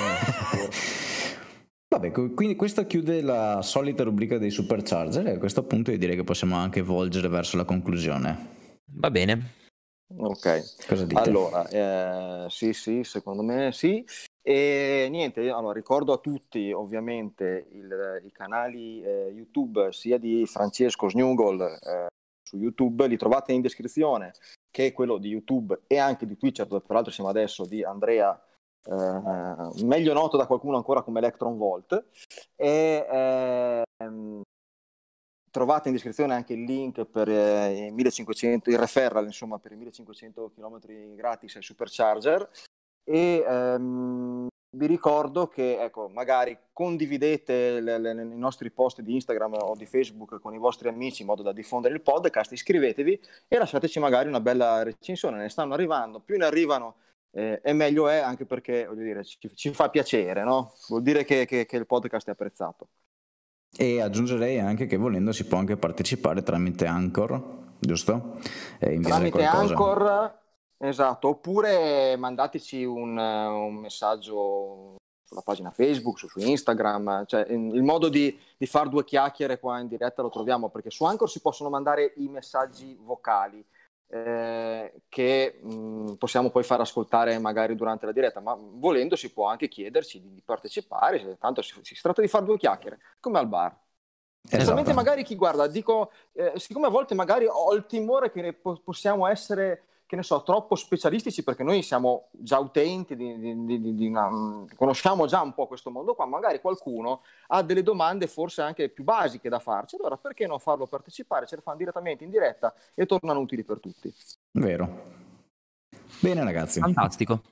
Vabbè, quindi questa chiude la solita rubrica dei supercharger, e a questo punto io direi che possiamo anche volgere verso la conclusione. Va bene. Ok, cosa dite? Allora, eh, sì, sì, secondo me sì. E niente, allora, ricordo a tutti ovviamente il, i canali eh, YouTube sia di Francesco Snugol eh, su YouTube, li trovate in descrizione, che è quello di YouTube e anche di Twitch, dove peraltro siamo adesso, di Andrea, eh, meglio noto da qualcuno ancora come Electron Volt. E ehm, trovate in descrizione anche il link per eh, i millecinquecento, il referral insomma per i millecinquecento chilometri gratis ai supercharger. E ehm, vi ricordo che ecco, magari condividete le, le, i nostri post di Instagram o di Facebook con i vostri amici in modo da diffondere il podcast, iscrivetevi e lasciateci magari una bella recensione. Ne stanno arrivando, più ne arrivano eh, e meglio è, anche perché voglio dire, ci, ci fa piacere, no? Vuol dire che, che, che il podcast è apprezzato. E aggiungerei anche che volendo si può anche partecipare tramite Anchor, giusto? E tramite qualcosa. Anchor, esatto, oppure mandateci un, un messaggio sulla pagina Facebook, su, su Instagram, cioè il modo di, di far due chiacchiere qua in diretta lo troviamo, perché su Anchor si possono mandare i messaggi vocali eh, che mh, possiamo poi far ascoltare magari durante la diretta, ma volendo si può anche chiederci di, di partecipare, tanto si, si tratta di far due chiacchiere, come al bar. Esattamente, esatto. Magari chi guarda, dico, eh, siccome a volte magari ho il timore che ne po- possiamo essere, che ne so, troppo specialistici, perché noi siamo già utenti, di, di, di, di una, conosciamo già un po' questo mondo qua, magari qualcuno ha delle domande forse anche più basiche da farci, allora perché non farlo partecipare, ce le fanno direttamente in diretta e tornano utili per tutti. Vero. Bene ragazzi. Fantastico.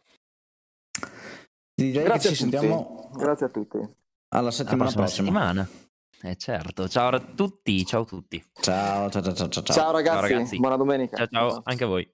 Direi Grazie che ci a tutti. sentiamo. Grazie a tutti. Alla settimana Alla prossima. Settimana. Eh certo, ciao a tutti, ciao a tutti. Ciao, ciao, ciao, ciao, ciao. Ciao ragazzi, ciao ragazzi. Buona domenica. Ciao, ciao, anche a voi.